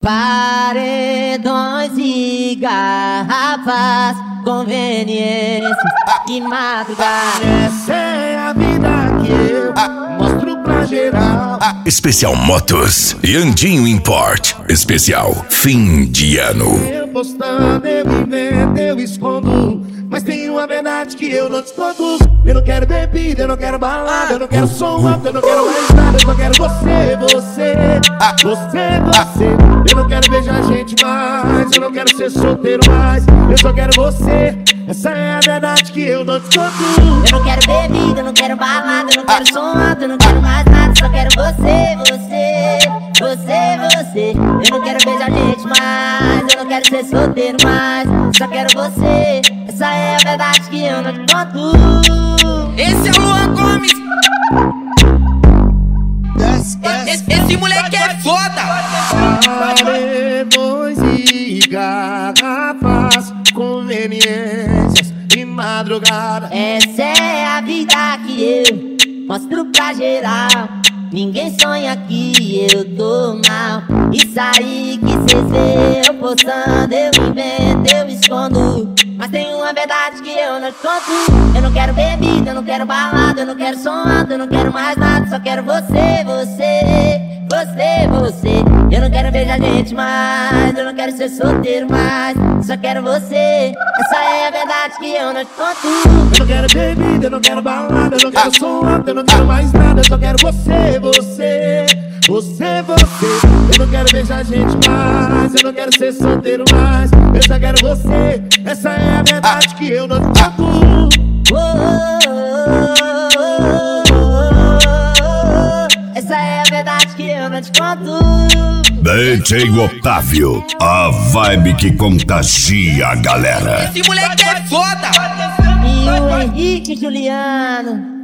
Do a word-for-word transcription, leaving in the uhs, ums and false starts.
Paredões e garrafas, conveniências e madrugada. Essa é a vida que eu mostro pra geral. Especial Motos e Andinho Import. Especial fim de ano. Eu postando, eu invento, eu escondo, mas tem uma verdade que eu não te conto. Eu não quero bebida, eu não quero balada, eu não quero som alto, eu não quero mais nada. Eu só quero você, você, você, você. Eu não quero beijar gente mais, eu não quero ser solteiro mais. Eu só quero você, essa é a verdade que eu não te conto. Eu não quero bebida, eu não quero balada, eu não quero som alto, eu não quero mais nada. Só quero você, você, você, você. Eu não quero beijar gente mais, eu não quero ser solteiro mais. Só quero você, essa é a verdade que eu não te conto. Esse é o Luan Gomes. Esse, esse moleque é foda. Paredões e garrafas, conveniências e madrugada. Essa é a vida que eu mostro pra geral. Ninguém sonha que eu tô mal. Isso aí que cês vê eu postando, eu invento, eu escondo, mas tem uma verdade que eu não te conto. Eu não quero bebida, eu não quero balada, eu não quero som alto, eu não quero mais nada. Só quero você, você, você, você. Eu não quero beijar gente mais, eu não quero ser solteiro mais. Só quero você, essa é a verdade que eu não te conto. Eu não quero bebida, eu não quero balada, eu não quero som alto, eu não quero mais nada. Eu só quero você, você, você, você. Eu não quero beijar gente mais, eu não quero ser solteiro mais. Eu só quero você, essa é a verdade que eu não te conto. Oh, oh, oh, oh, oh. Essa é a verdade que eu não te conto. D J Otávio, a vibe que contagia a galera. Esse moleque é foda. E o Henrique Juliano.